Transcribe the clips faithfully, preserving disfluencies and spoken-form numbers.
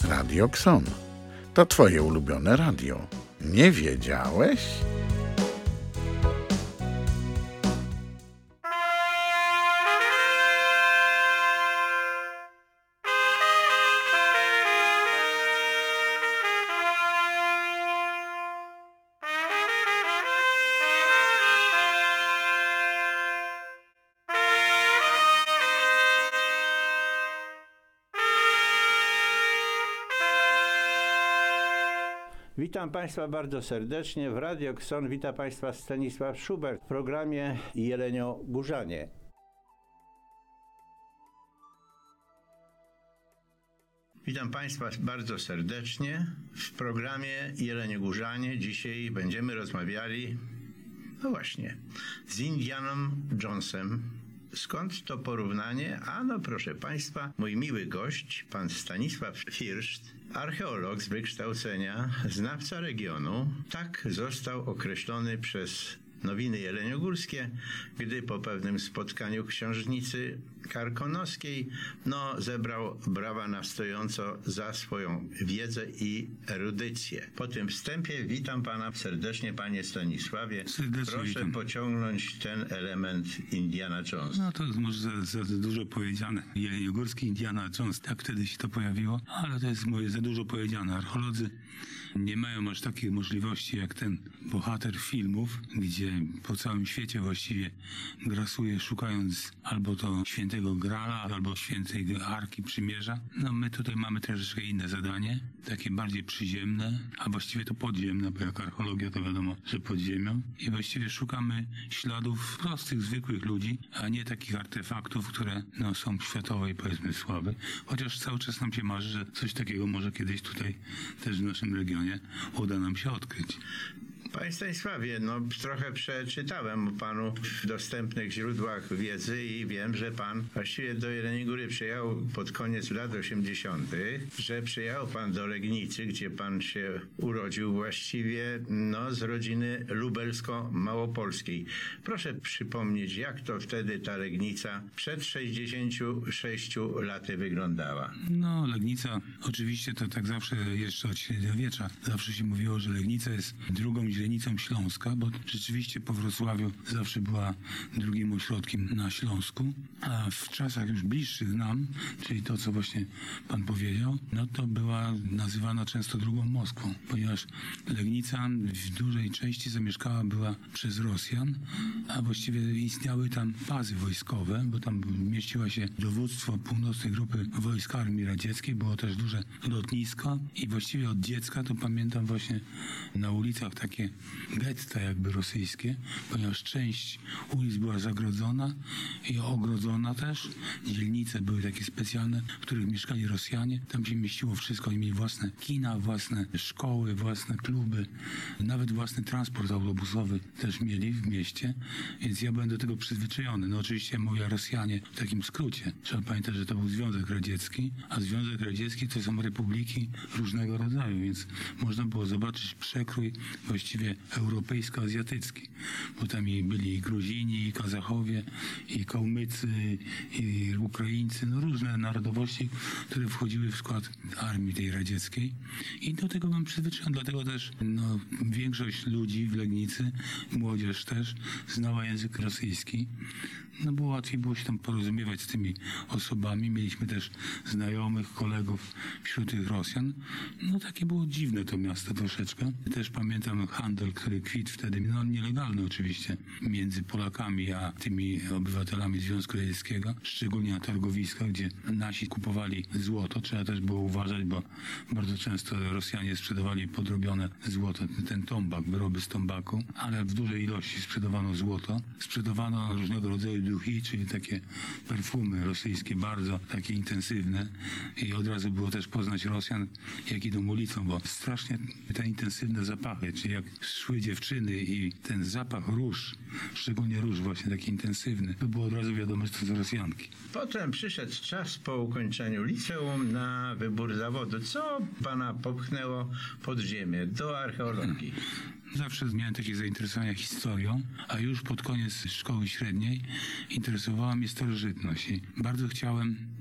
Radio Xon. To twoje ulubione radio. Nie wiedziałeś? Witam Państwa bardzo serdecznie w Radio Xon. Witam Państwa Stanisław Szubert w programie Jeleniogórzanie. Witam Państwa bardzo serdecznie w programie Jeleniogórzanie. Dzisiaj będziemy rozmawiali, no właśnie, z Indianą Jonesem. Skąd to porównanie? Ano, proszę Państwa, mój miły gość, pan Stanisław Firszt, archeolog z wykształcenia, znawca regionu, tak został określony przez Nowiny Jeleniogórskie, gdy po pewnym spotkaniu księżnicy karkonoskiej no, zebrał brawa na stojąco za swoją wiedzę i erudycję. Po tym wstępie witam Pana serdecznie, Panie Stanisławie. Serdecznie Proszę witam. pociągnąć ten element Indiana Jones. No to jest może za, za, za dużo powiedziane. Jeleniogórski Indiana Jones, tak wtedy się to pojawiło, ale to jest moje za dużo powiedziane. Archeolodzy nie mają aż takiej możliwości jak ten bohater filmów, gdzie po całym świecie właściwie grasuje szukając albo to świętego Grala, albo świętej Arki Przymierza. No my tutaj mamy troszeczkę inne zadanie, takie bardziej przyziemne, a właściwie to podziemne, bo jak archeologia to wiadomo, że pod ziemią. I właściwie szukamy śladów prostych, zwykłych ludzi, a nie takich artefaktów, które no, są światowej, powiedzmy, sławy. Chociaż cały czas nam się marzy, że coś takiego może kiedyś tutaj też w naszym regionie uda nam się odkryć. Panie Stanisławie, no trochę przeczytałem o Panu w dostępnych źródłach wiedzy i wiem, że Pan właściwie do Jeleniej Góry przyjechał pod koniec lat osiemdziesiątych, że przyjechał Pan do Legnicy, gdzie Pan się urodził właściwie no, z rodziny lubelsko-małopolskiej. Proszę przypomnieć, jak to wtedy ta Legnica przed sześćdziesięcioma sześcioma laty wyglądała. No, Legnica, oczywiście to tak zawsze jeszcze od średniowiecza, zawsze się mówiło, że Legnica jest drugą źrenicą Śląska, bo rzeczywiście po Wrocławiu zawsze była drugim ośrodkiem na Śląsku, a w czasach już bliższych nam, czyli to, co właśnie Pan powiedział, no to była nazywana często drugą Moskwą, ponieważ Legnica w dużej części zamieszkała była przez Rosjan, a właściwie istniały tam bazy wojskowe, bo tam mieściła się dowództwo północnej grupy wojsk Armii Radzieckiej, było też duże lotnisko i właściwie od dziecka to pamiętam właśnie na ulicach takie getta jakby rosyjskie, ponieważ część ulic była zagrodzona i ogrodzona też. Dzielnice były takie specjalne, w których mieszkali Rosjanie. Tam się mieściło wszystko. Oni mieli własne kina, własne szkoły, własne kluby, nawet własny transport autobusowy też mieli w mieście, więc ja byłem do tego przyzwyczajony. No oczywiście mówię Rosjanie w takim skrócie. Trzeba pamiętać, że to był Związek Radziecki, a Związek Radziecki to są republiki różnego rodzaju, więc można było zobaczyć przekrój właściwie europejsko-azjatycki, bo tam i byli i Gruzini, i Kazachowie, i Kałmycy, i Ukraińcy, no różne narodowości, które wchodziły w skład armii tej radzieckiej i do tego byłem przyzwyczajony, dlatego też no, większość ludzi w Legnicy, młodzież też, znała język rosyjski. No było łatwiej było się tam porozumiewać z tymi osobami. Mieliśmy też znajomych, kolegów wśród tych Rosjan. No takie było dziwne to miasto troszeczkę. Też pamiętam handel, który kwitł wtedy, no nielegalny oczywiście, między Polakami a tymi obywatelami Związku Radzieckiego, szczególnie na targowiskach, gdzie nasi kupowali złoto. Trzeba też było uważać, bo bardzo często Rosjanie sprzedawali podrobione złoto, ten tombak, wyroby z tombaku, ale w dużej ilości sprzedawano złoto. Sprzedawano różnego rodzaju duchy, czyli takie perfumy rosyjskie, bardzo takie intensywne i od razu było też poznać Rosjan, jak idą ulicą, bo strasznie te intensywne zapachy, czyli jak szły dziewczyny i ten zapach róż, szczególnie róż właśnie taki intensywny, to było od razu wiadomo, że to są Rosjanki. Potem przyszedł czas po ukończeniu liceum na wybór zawodu. Co Pana popchnęło pod ziemię, do archeologii? Zawsze miałem takie zainteresowania historią, a już pod koniec szkoły średniej interesowała mnie starożytność i bardzo chciałem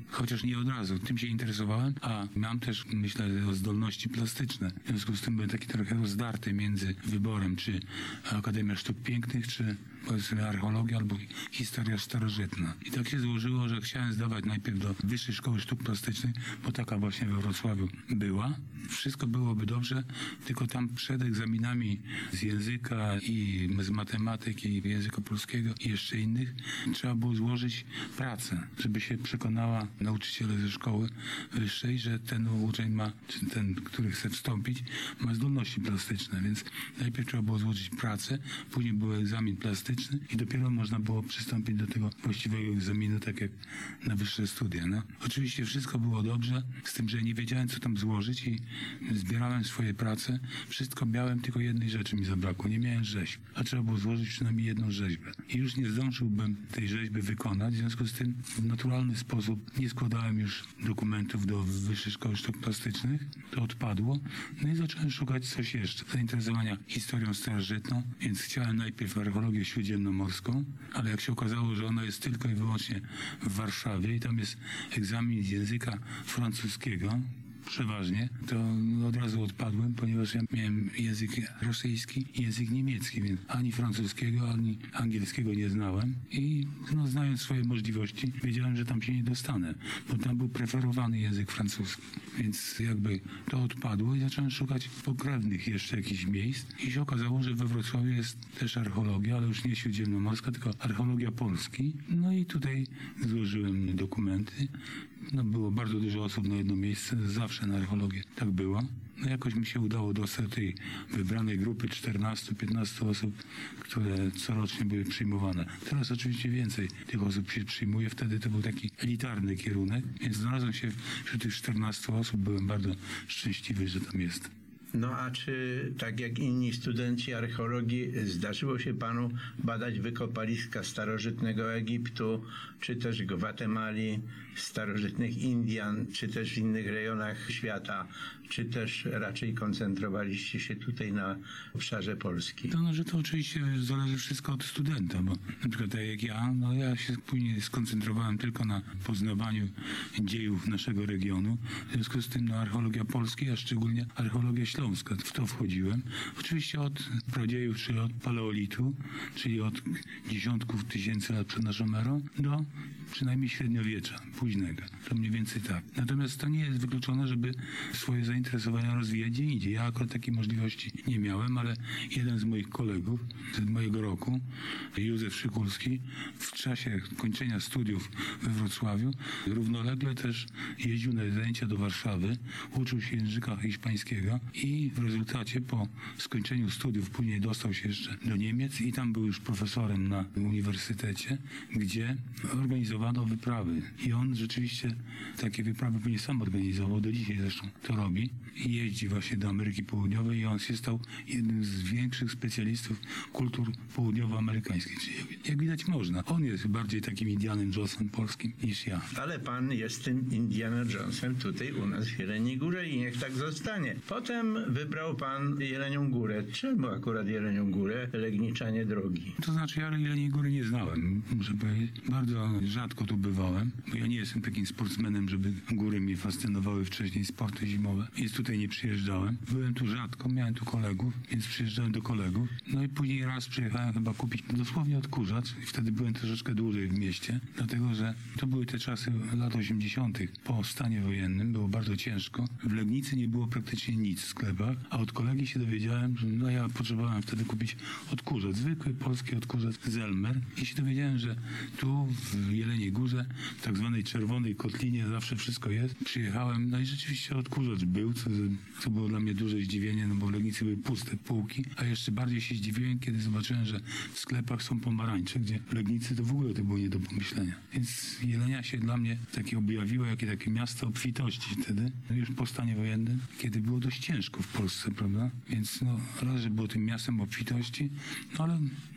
chociaż nie od razu. Tym się interesowałem, a mam też, myślę, o zdolności plastyczne. W związku z tym byłem taki trochę rozdarty między wyborem, czy Akademia Sztuk Pięknych, czy powiedzmy archeologia albo historia starożytna. I tak się złożyło, że chciałem zdawać najpierw do Wyższej Szkoły Sztuk Plastycznych, bo taka właśnie we Wrocławiu była. Wszystko byłoby dobrze, tylko tam przed egzaminami z języka i z matematyki, i języka polskiego i jeszcze innych trzeba było złożyć pracę, żeby się przekonała nauczyciele ze szkoły wyższej, że ten uczeń ma, czy ten, który chce wstąpić, ma zdolności plastyczne, więc najpierw trzeba było złożyć pracę, później był egzamin plastyczny i dopiero można było przystąpić do tego właściwego egzaminu, tak jak na wyższe studia. No. Oczywiście wszystko było dobrze, z tym, że nie wiedziałem, co tam złożyć i zbierałem swoje prace. Wszystko miałem, tylko jednej rzeczy mi zabrakło. Nie miałem rzeźb, a trzeba było złożyć przynajmniej jedną rzeźbę. I już nie zdążyłbym tej rzeźby wykonać, w związku z tym w naturalny sposób nie składałem już dokumentów do Wyższej Szkoły Sztuk Plastycznych. To odpadło. No i zacząłem szukać coś jeszcze. Zainteresowania historią starożytną, więc chciałem najpierw archeologię śródziemnomorską, ale jak się okazało, że ona jest tylko i wyłącznie w Warszawie i tam jest egzamin z języka francuskiego, przeważnie, to od razu odpadłem, ponieważ ja miałem język rosyjski i język niemiecki, więc ani francuskiego, ani angielskiego nie znałem i no, znając swoje możliwości, wiedziałem, że tam się nie dostanę, bo tam był preferowany język francuski, więc jakby to odpadło i zacząłem szukać pokrewnych jeszcze jakichś miejsc i się okazało, że we Wrocławiu jest też archeologia, ale już nie śródziemnomorska, tylko archeologia Polski. No i tutaj złożyłem dokumenty. No, było bardzo dużo osób na jedno miejsce, zawsze na archeologię tak było. No jakoś mi się udało dostać do tej wybranej grupy czternastu piętnastu osób, które corocznie były przyjmowane. Teraz oczywiście więcej tych osób się przyjmuje, wtedy to był taki elitarny kierunek, więc znalazłem się wśród tych czternastu osób, byłem bardzo szczęśliwy, że tam jestem. No a czy, tak jak inni studenci archeologii, zdarzyło się panu badać wykopaliska starożytnego Egiptu, czy też Gwatemali, starożytnych Indian, czy też w innych rejonach świata, czy też raczej koncentrowaliście się tutaj na obszarze Polski? To, no, że to oczywiście zależy wszystko od studenta, bo na przykład tak jak ja, no ja się później skoncentrowałem tylko na poznawaniu dziejów naszego regionu, w związku z tym no, archeologia Polski, a szczególnie archeologia Śląska, w to wchodziłem. Oczywiście od pradziejów, czyli od paleolitu, czyli od dziesiątków tysięcy lat przed naszą erą, do przynajmniej średniowiecza, późnego. To mniej więcej tak. Natomiast to nie jest wykluczone, żeby swoje zainteresowania rozwijać gdzie indziej. Ja akurat takiej możliwości nie miałem, ale jeden z moich kolegów z mojego roku, Józef Szykulski, w czasie kończenia studiów we Wrocławiu równolegle też jeździł na zajęcia do Warszawy, uczył się języka hiszpańskiego i w rezultacie po skończeniu studiów później dostał się jeszcze do Niemiec i tam był już profesorem na uniwersytecie, gdzie organizowano wyprawy. I on rzeczywiście takie wyprawy później sam organizował, do dzisiaj zresztą to robi. I jeździ właśnie do Ameryki Południowej i on się stał jednym z większych specjalistów kultur południowoamerykańskich. Czyli jak, jak widać można. On jest bardziej takim Indianem Jonesem polskim niż ja. Ale pan jest tym Indiana Jonesem tutaj u nas w Jeleniej Górze i niech tak zostanie. Potem wybrał pan Jelenią Górę. Czemu akurat Jelenią Górę, Legniczanie drogi? To znaczy ja Jeleniej Góry nie znałem, muszę powiedzieć. Bardzo rzadko tu bywałem, bo ja nie jestem takim sportsmenem, żeby góry mnie fascynowały wcześniej, sporty zimowe. Więc tutaj nie przyjeżdżałem. Byłem tu rzadko, miałem tu kolegów, więc przyjeżdżałem do kolegów. No i później raz przyjechałem chyba kupić dosłownie odkurzacz i wtedy byłem troszeczkę dłużej w mieście, dlatego że to były te czasy lat osiemdziesiątych. Po stanie wojennym było bardzo ciężko. W Legnicy nie było praktycznie nic w sklepach, a od kolegi się dowiedziałem, że no ja potrzebowałem wtedy kupić odkurzacz, zwykły polski odkurzacz Zelmer i się dowiedziałem, że tu w Jeleniej Górze, w tak zwanej Czerwonej Kotlinie zawsze wszystko jest. Przyjechałem, no i rzeczywiście odkurzacz był, co, co było dla mnie duże zdziwienie, no bo w Legnicy były puste półki, a jeszcze bardziej się zdziwiłem, kiedy zobaczyłem, że w sklepach są pomarańcze, gdzie w Legnicy to w ogóle to było nie do pomyślenia. Więc Jelenia się dla mnie takie objawiło, jakie takie miasto obfitości wtedy, no już po stanie wojennym, kiedy było dość ciężko w Polsce, prawda? Więc no raz, że było tym miastem obfitości, no ale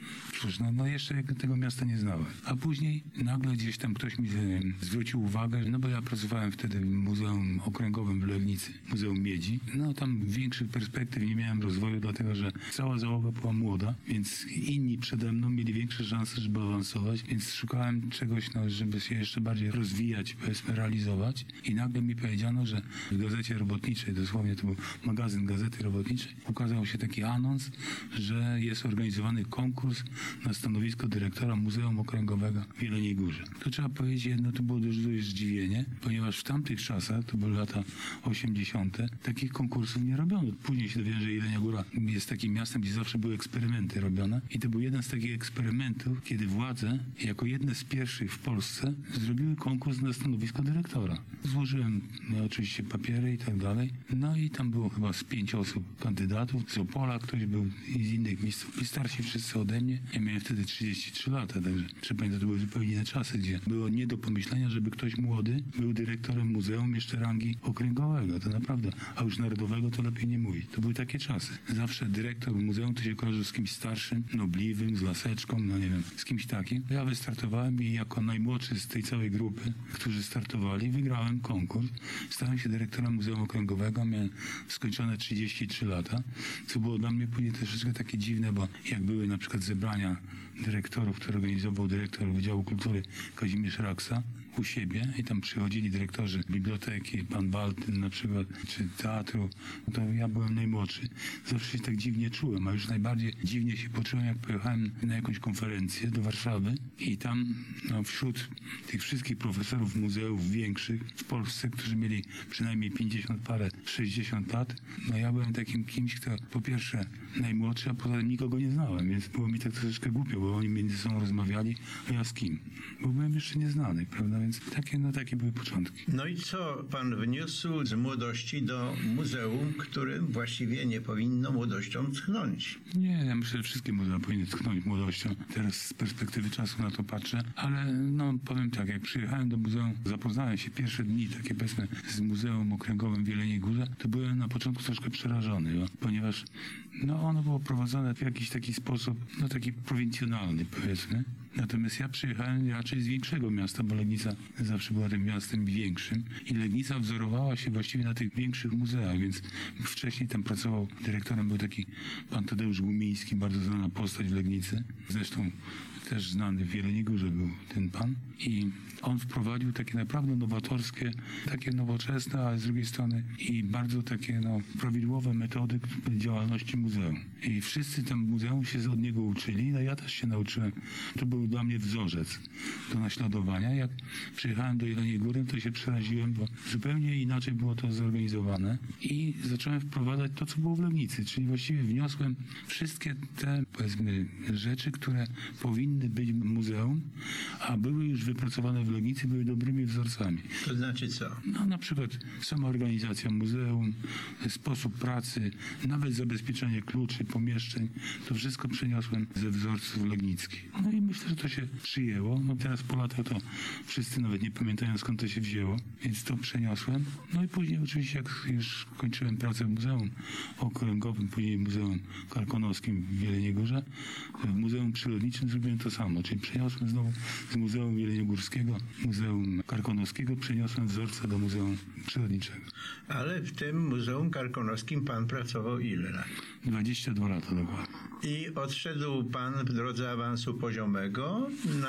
Cóż, no, no jeszcze tego miasta nie znałem. A później nagle gdzieś tam ktoś mi e, zwrócił uwagę, no bo ja pracowałem wtedy w Muzeum Okręgowym w Legnicy, Muzeum Miedzi. No tam większych perspektyw nie miałem rozwoju, dlatego że cała załoga była młoda, więc inni przede mną mieli większe szanse, żeby awansować, więc szukałem czegoś, no, żeby się jeszcze bardziej rozwijać, powiedzmy, realizować. I nagle mi powiedziano, że w Gazecie Robotniczej, dosłownie to był magazyn Gazety Robotniczej, ukazał się taki anons, że jest organizowany konkurs na stanowisko dyrektora Muzeum Okręgowego w Jeleniej Górze. To trzeba powiedzieć jedno, to było duże zdziwienie, ponieważ w tamtych czasach, to były lata osiemdziesiąte, takich konkursów nie robiono. Później się dowiedziałem, że Jelenia Góra jest takim miastem, gdzie zawsze były eksperymenty robione i to był jeden z takich eksperymentów, kiedy władze, jako jedne z pierwszych w Polsce, zrobiły konkurs na stanowisko dyrektora. Złożyłem no, oczywiście papiery i tak dalej. No i tam było chyba z pięć osób kandydatów. Z Opola ktoś był i z innych miejsc. I starsi wszyscy ode mnie. Ja miałem wtedy trzydzieści trzy lata, także trzeba pamiętać, to były zupełnie inne czasy, gdzie było nie do pomyślenia, żeby ktoś młody był dyrektorem muzeum jeszcze rangi okręgowego. To naprawdę, a już narodowego to lepiej nie mówić. To były takie czasy. Zawsze dyrektor muzeum to się kojarzył z kimś starszym, nobliwym, z laseczką, no nie wiem, z kimś takim. Ja wystartowałem i jako najmłodszy z tej całej grupy, którzy startowali, wygrałem konkurs. Stałem się dyrektorem Muzeum Okręgowego, miałem skończone trzydzieści trzy lata, co było dla mnie później troszeczkę takie dziwne, bo jak były na przykład zebrania dyrektorów, które organizował dyrektor Wydziału Kultury Kazimierz Raksa u siebie i tam przychodzili dyrektorzy biblioteki, pan Baltyn na przykład, czy teatru, no to ja byłem najmłodszy. Zawsze się tak dziwnie czułem, a już najbardziej dziwnie się poczułem, jak pojechałem na jakąś konferencję do Warszawy i tam no, wśród tych wszystkich profesorów muzeów większych w Polsce, którzy mieli przynajmniej pięćdziesiąt parę, sześćdziesiąt lat, no ja byłem takim kimś, kto po pierwsze najmłodszy, a poza tym nikogo nie znałem, więc było mi tak troszeczkę głupio, bo oni między sobą rozmawiali, a ja z kim? Bo byłem jeszcze nieznany, prawda? Więc takie, no takie były początki. No i co pan wniósł z młodości do muzeum, którym właściwie nie powinno młodością tchnąć? Nie, ja myślę, że wszystkie muzea powinny tchnąć młodością. Teraz z perspektywy czasu na to patrzę, ale no powiem tak, jak przyjechałem do muzeum, zapoznałem się pierwsze dni, takie powiedzmy, z Muzeum Okręgowym w Jeleniej Górze, to byłem na początku troszkę przerażony, bo, ponieważ no ono było prowadzone w jakiś taki sposób, no taki prowincjonalny, powiedzmy. Natomiast ja przyjechałem raczej z większego miasta, bo Legnica zawsze była tym miastem większym i Legnica wzorowała się właściwie na tych większych muzeach, więc wcześniej tam pracował, dyrektorem był taki pan Tadeusz Gumiński, bardzo znana postać w Legnicy. Zresztą też znany w Jeleniej Górze był ten pan i on wprowadził takie naprawdę nowatorskie, takie nowoczesne, ale z drugiej strony i bardzo takie no, prawidłowe metody działalności muzeum. I wszyscy tam w muzeum się od niego uczyli, no ja też się nauczyłem. To był dla mnie wzorzec do naśladowania. Jak przyjechałem do Jeleniej Góry, to się przeraziłem, bo zupełnie inaczej było to zorganizowane i zacząłem wprowadzać to, co było w Legnicy, czyli właściwie wniosłem wszystkie te, powiedzmy, rzeczy, które powinny być w muzeum, a były już wypracowane w Legnicy, były dobrymi wzorcami. To znaczy co? No na przykład sama organizacja muzeum, sposób pracy, nawet zabezpieczenie kluczy, pomieszczeń, to wszystko przeniosłem ze wzorców legnickich. No i myślę, że to się przyjęło. No teraz po latach to wszyscy nawet nie pamiętają, skąd to się wzięło, więc to przeniosłem. No i później oczywiście, jak już kończyłem pracę w Muzeum Okręgowym, później w Muzeum Karkonoskim w Jeleniej Górze, w Muzeum Przyrodniczym zrobiłem to samo, czyli przeniosłem znowu z Muzeum Jeleniogórskiego, Muzeum Karkonoskiego, przeniosłem wzorce do Muzeum Przyrodniczego. Ale w tym Muzeum Karkonoskim pan pracował ile lat? dwadzieścia dwa lata dokładnie. I odszedł pan w drodze awansu poziomego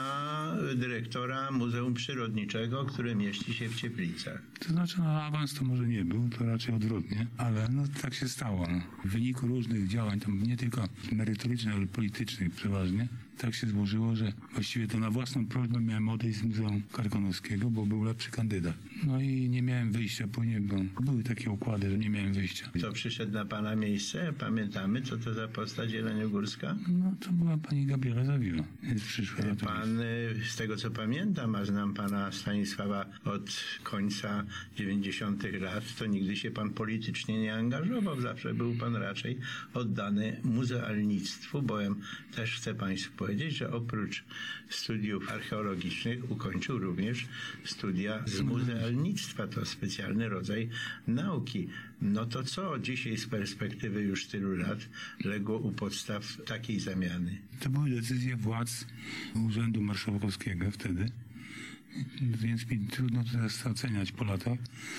na dyrektora Muzeum Przyrodniczego, które mieści się w Cieplicach. To znaczy, no awans to może nie był, to raczej odwrotnie, ale no tak się stało. No. W wyniku różnych działań, tam nie tylko merytorycznych, ale politycznych przeważnie, tak się złożyło, że właściwie to na własną prośbę miałem odejść z Muzeum Karkonoskiego, bo był lepszy kandydat. No i nie miałem wyjścia później, bo były takie układy, że nie miałem wyjścia. To przyszedł na pana miejsce? Pamiętamy, co to za postać jeleniogórska? No to była pani Gabriela Zawiła, więc przyszła na to Pan, z tego co pamiętam, a znam pana Stanisława od końca dziewięćdziesiątych lat, to nigdy się pan politycznie nie angażował. Zawsze był pan raczej oddany muzealnictwu, bowiem też chcę państwu powiedzieć, powiedzieć, że oprócz studiów archeologicznych ukończył również studia z muzealnictwa. To specjalny rodzaj nauki. No to co dzisiaj z perspektywy już tylu lat legło u podstaw takiej zamiany? To były decyzje władz Urzędu Marszałkowskiego wtedy, więc mi trudno teraz oceniać po latach.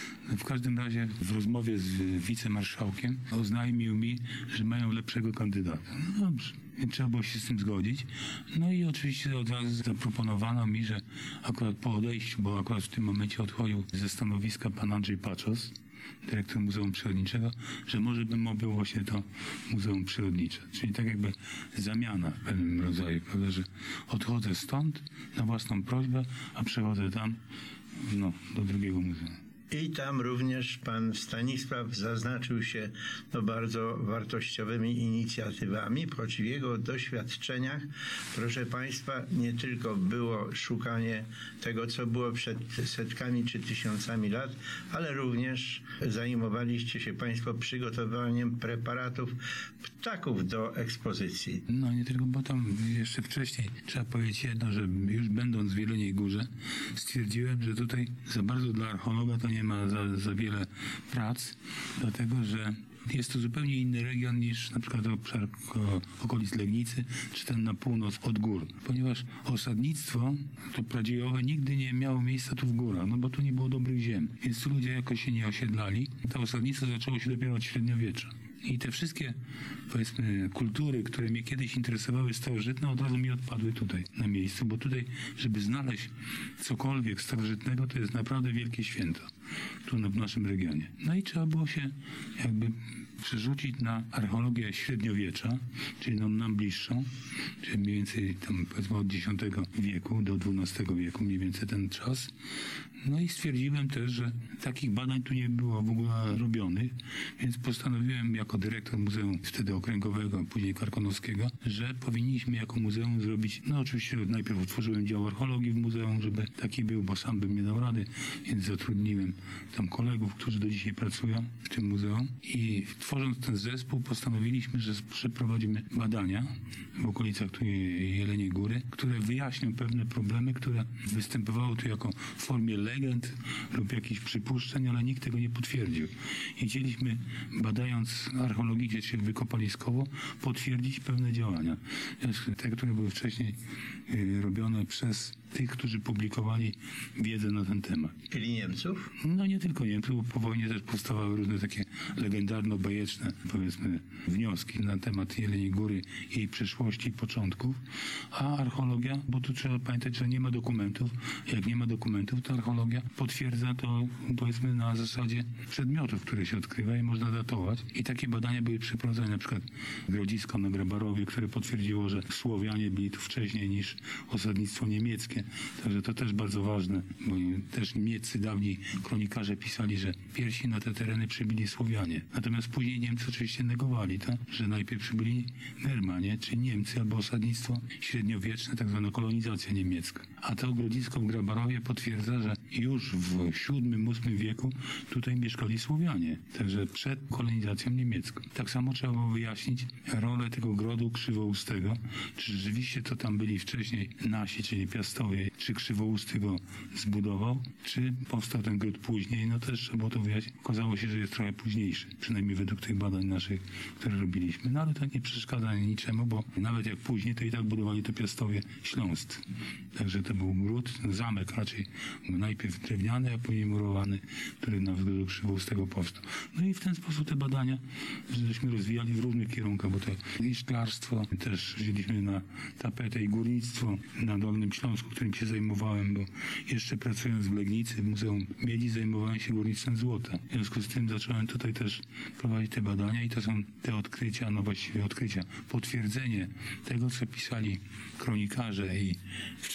W każdym razie w rozmowie z wicemarszałkiem oznajmił mi, że mają lepszego kandydata. No dobrze, więc trzeba było się z tym zgodzić. No i oczywiście od razu zaproponowano mi, że akurat po odejściu, bo akurat w tym momencie odchodził ze stanowiska pan Andrzej Paczos, dyrektor Muzeum Przyrodniczego, że może bym objął właśnie to Muzeum Przyrodnicze. Czyli tak jakby zamiana w pewnym rodzaju, prawda, że odchodzę stąd na własną prośbę, a przechodzę tam, no, do drugiego muzeum. I tam również pan Stanisław zaznaczył się no, bardzo wartościowymi inicjatywami, choć w jego doświadczeniach, proszę państwa, nie tylko było szukanie tego, co było przed setkami czy tysiącami lat, ale również zajmowaliście się państwo przygotowaniem preparatów ptaków do ekspozycji. No nie tylko, bo tam jeszcze wcześniej trzeba powiedzieć jedno, że już będąc w Jeleniej Górze stwierdziłem, że tutaj za bardzo dla archeologa to nie ma za, za wiele prac, dlatego że jest to zupełnie inny region niż na przykład obszar okolic Legnicy, czy ten na północ od gór. Ponieważ osadnictwo, to pradziejowe, nigdy nie miało miejsca tu w górach, no bo tu nie było dobrych ziem. Więc tu ludzie jakoś się nie osiedlali. To osadnictwo zaczęło się dopiero od średniowiecza. I te wszystkie, powiedzmy, kultury, które mnie kiedyś interesowały starożytne, od razu mi odpadły tutaj, na miejscu, bo tutaj, żeby znaleźć cokolwiek starożytnego, to jest naprawdę wielkie święto, tu w naszym regionie. No i trzeba było się jakby przerzucić na archeologię średniowiecza, czyli no, nam bliższą, czyli mniej więcej tam powiedzmy od dziesiątego wieku do dwunastego wieku, mniej więcej ten czas. No i stwierdziłem też, że takich badań tu nie było w ogóle robionych, więc postanowiłem jako dyrektor Muzeum wtedy Okręgowego, a później Karkonoskiego, że powinniśmy jako muzeum zrobić, no oczywiście najpierw otworzyłem dział archeologii w muzeum, żeby taki był, bo sam bym nie dał rady, więc zatrudniłem tam kolegów, którzy do dzisiaj pracują w tym muzeum i tworząc ten zespół postanowiliśmy, że przeprowadzimy badania w okolicach tu Jeleniej Góry, które wyjaśnią pewne problemy, które występowały tu jako w formie legend lub jakichś przypuszczeń, ale nikt tego nie potwierdził. I chcieliśmy, badając archeologicznie czy wykopaliskowo, potwierdzić pewne działania. Te, które były wcześniej y, robione przez tych, którzy publikowali wiedzę na ten temat. Czyli Niemców? No nie tylko Niemców, bo po wojnie też powstawały różne takie legendarno-bajeczne, powiedzmy, wnioski na temat Jeleniej Góry, jej przeszłości i początków, a archeologia, bo tu trzeba pamiętać, że nie ma dokumentów. Jak nie ma dokumentów, to archeologia potwierdza to, powiedzmy, na zasadzie przedmiotów, które się odkrywa i można datować. I takie badania były przeprowadzone, na przykład grodzisko na Grabarowie, które potwierdziło, że Słowianie byli tu wcześniej niż osadnictwo niemieckie. Także to też bardzo ważne, bo też Niemcy, dawniej kronikarze pisali, że pierwsi na te tereny przybyli Słowianie. Natomiast później Niemcy oczywiście negowali to, że najpierw przybyli Germanie, czyli Niemcy, albo osadnictwo średniowieczne, tak zwana kolonizacja niemiecka. A to grodzisko w Grabarowie potwierdza, że już w siódmym ósmym wieku tutaj mieszkali Słowianie. Także przed kolonizacją niemiecką. Tak samo trzeba było wyjaśnić rolę tego grodu krzywoustego. Czy rzeczywiście to tam byli wcześniej nasi, czyli Piastowie, czy Krzywousty go zbudował, czy powstał ten gród później. No też trzeba było to wyjaśnić. Okazało się, że jest trochę późniejszy. Przynajmniej według tych badań naszych, które robiliśmy. No ale to nie przeszkadza niczemu, bo nawet jak później, to i tak budowali to Piastowie śląscy. Także to był gród, zamek raczej najpierw drewniany, a później murowany, który na względu Krzywoustego powstał. No i w ten sposób te badania żeśmy rozwijali w różnych kierunkach, bo to i szklarstwo, też wzięliśmy na tapetę i górnictwo na Dolnym Śląsku, którym się zajmowałem, bo jeszcze pracując w Legnicy, w Muzeum Miedzi, zajmowałem się górnictwem złota. W związku z tym zacząłem tutaj też prowadzić te badania i to są te odkrycia, no właściwie odkrycia, potwierdzenie tego, co pisali kronikarze i wcześniej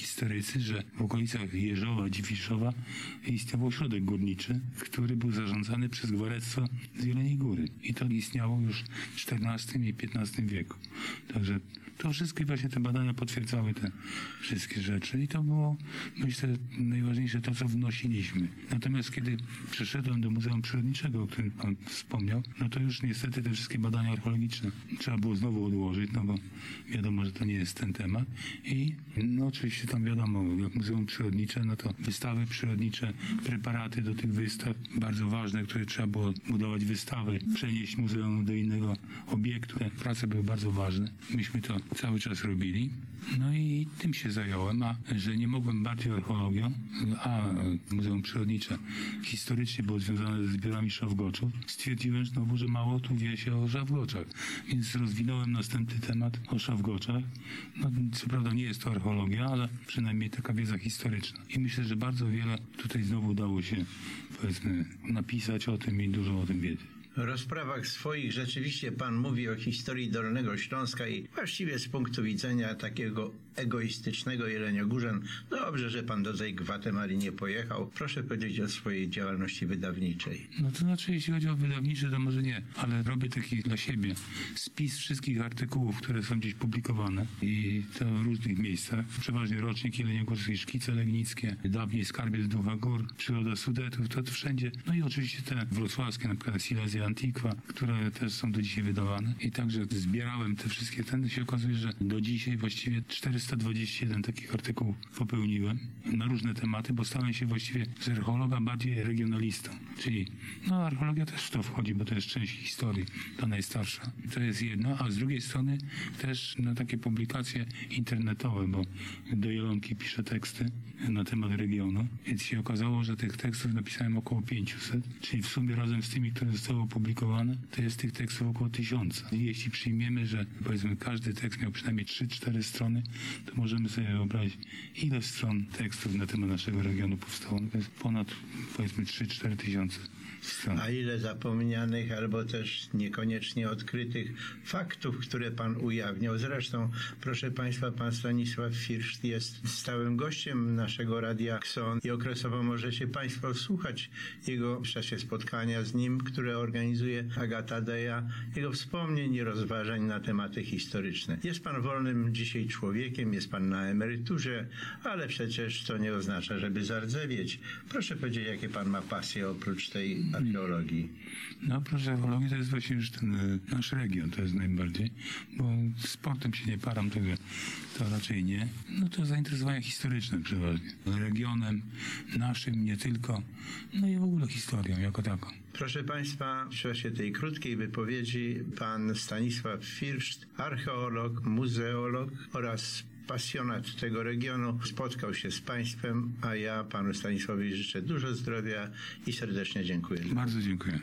historycy, że w okolicach Jeżowa, Dziwiszowa istniał ośrodek górniczy, który był zarządzany przez gwarestwo z Jeleniej Góry. I to istniało już w czternastym i piętnastym wieku. Także to wszystkie właśnie te badania potwierdzały te wszystkie rzeczy i to było, myślę, najważniejsze to, co wnosiliśmy. Natomiast kiedy przyszedłem do Muzeum Przyrodniczego, o którym pan wspomniał, no to już niestety te wszystkie badania archeologiczne trzeba było znowu odłożyć, no bo wiadomo, że to nie jest ten temat. I no oczywiście tam wiadomo, jak Muzeum Przyrodnicze, no to wystawy przyrodnicze, preparaty do tych wystaw, bardzo ważne, które trzeba było budować wystawy, przenieść muzeum do innego obiektu. Te prace były bardzo ważne. Myśmy to cały czas robili. No i tym się zająłem, a że nie mogłem bardziej archeologią, a Muzeum Przyrodnicze historycznie było związane ze zbiorami szawgoczów, stwierdziłem znowu, że mało tu wie się o szawgoczach. Więc rozwinąłem następny temat o szawgoczach. No, co prawda nie jest to archeologia, ale przynajmniej taka wiedza historyczna. I myślę, że bardzo wiele tutaj znowu udało się, powiedzmy, napisać o tym i dużo o tym wiedzieć. W rozprawach swoich rzeczywiście pan mówi o historii Dolnego Śląska i właściwie z punktu widzenia takiego egoistycznego Jeleniogórzan, dobrze, że pan do tej Gwatemali nie pojechał. Proszę powiedzieć o swojej działalności wydawniczej. No to znaczy, jeśli chodzi o wydawnicze, to może nie, ale robię taki dla siebie spis wszystkich artykułów, które są gdzieś publikowane i to w różnych miejscach. Przeważnie rocznik jeleniogórskiej, szkice legnickie, dawniej skarbiec Ducha Gór, przyroda Sudetów, to wszędzie. No i oczywiście te wrocławskie, na przykład Silesia Antiqua, które też są do dzisiaj wydawane. I także zbierałem te wszystkie, ten się okazuje, że do dzisiaj właściwie czterysta dwadzieścia jeden takich artykułów popełniłem na różne tematy, bo stałem się właściwie z archeologa bardziej regionalistą. Czyli, no archeologia też w to wchodzi, bo to jest część historii, ta najstarsza. To jest jedno, a z drugiej strony też no, takie publikacje internetowe, bo do Jelonki piszę teksty na temat regionu, więc się okazało, że tych tekstów napisałem około pięćset, czyli w sumie razem z tymi, które zostały opublikowane, to jest tych tekstów około tysiąca. Jeśli przyjmiemy, że powiedzmy każdy tekst miał przynajmniej trzy cztery strony, to możemy sobie wyobrazić, ile stron tekstów na temat naszego regionu powstało. To jest ponad powiedzmy trzy cztery tysiące stron. A ile zapomnianych albo też niekoniecznie odkrytych faktów, które pan ujawniał. Zresztą, proszę państwa, pan Stanisław Firszt jest stałym gościem naszego Radia Kson i okresowo możecie państwo słuchać jego w czasie spotkania z nim, które organizuje Agata Deja, jego wspomnień i rozważań na tematy historyczne. Jest pan wolnym dzisiaj człowiekiem, jest pan na emeryturze, ale przecież to nie oznacza, żeby zardzewieć. Proszę powiedzieć, jakie pan ma pasje oprócz tej archeologii. No oprócz archeologii to jest właśnie już ten y, nasz region, to jest najbardziej, bo sportem się nie param, tego to raczej nie. No to zainteresowania historyczne przeważnie. Regionem naszym, nie tylko, no i w ogóle historią jako taką. Proszę państwa, w czasie tej krótkiej wypowiedzi pan Stanisław Firszt, archeolog, muzeolog oraz pasjonat tego regionu, spotkał się z państwem, a ja panu Stanisławowi życzę dużo zdrowia i serdecznie dziękuję. Bardzo dziękuję.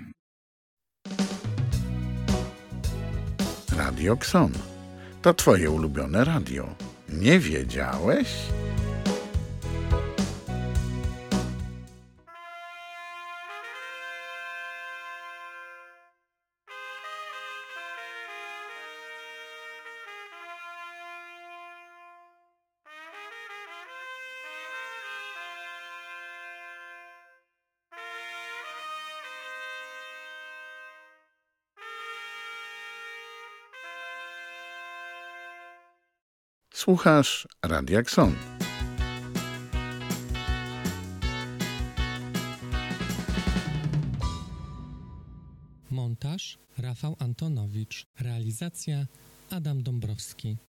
Radio Kson. To twoje ulubione radio. Nie wiedziałeś? Słuchasz Radia Kson. Montaż Rafał Antonowicz. Realizacja Adam Dąbrowski.